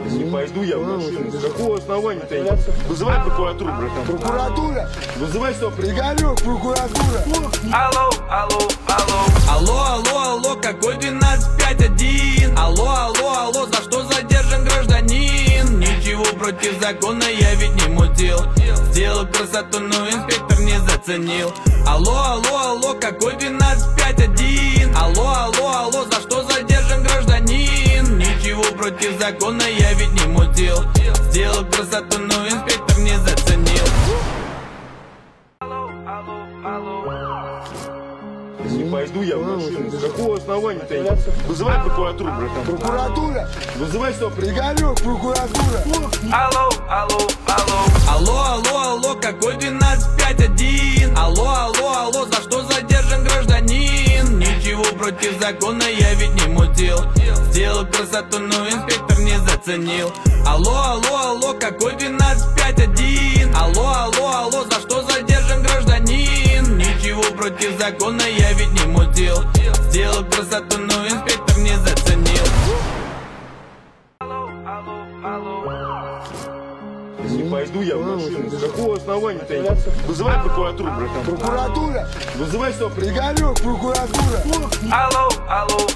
Не пойду я в машину. С какого основания-то? Вызывай прокуратуру, братан. Прокуратура? Вызывай что? Игорек, прокуратура. Алло, алло, алло. Алло, алло, алло, какой 1251? Алло, алло, алло, за что задержан гражданин? Ничего против закона я ведь не мутил. Сделал красоту, но инспектор не заценил. Алло, алло, алло, какой 1251? Алло, алло, алло, за что задержан гражданин? Ничего против закона я ведь не мутил. Сделал красоту, но инспектор не заценил. Алло, алло, алло. Не пойду я в машину. С какого основания-то? Вызывай прокуратуру, братан. Прокуратура? Вызывай что? Игорек, прокуратура. Алло, алло, алло. Алло, алло, алло, какой 1251? Алло, алло, алло, за что задержан гражданин? Ничего против закона я ведь не мутил. Сделал красоту, но инспектор не заценил. Алло, алло, алло, какой 1251? Алло, алло, алло, за что задержан гражданин? Ничего против закона я ведь не мутил. Сделал красоту, но инспектор не заценил. Алло, алло, алло. Не пойду я в машину. С какого основания-то? Вызывай прокуратуру, братан. Прокуратура? Вызывай что? Игорек, прокуратура. Алло, алло.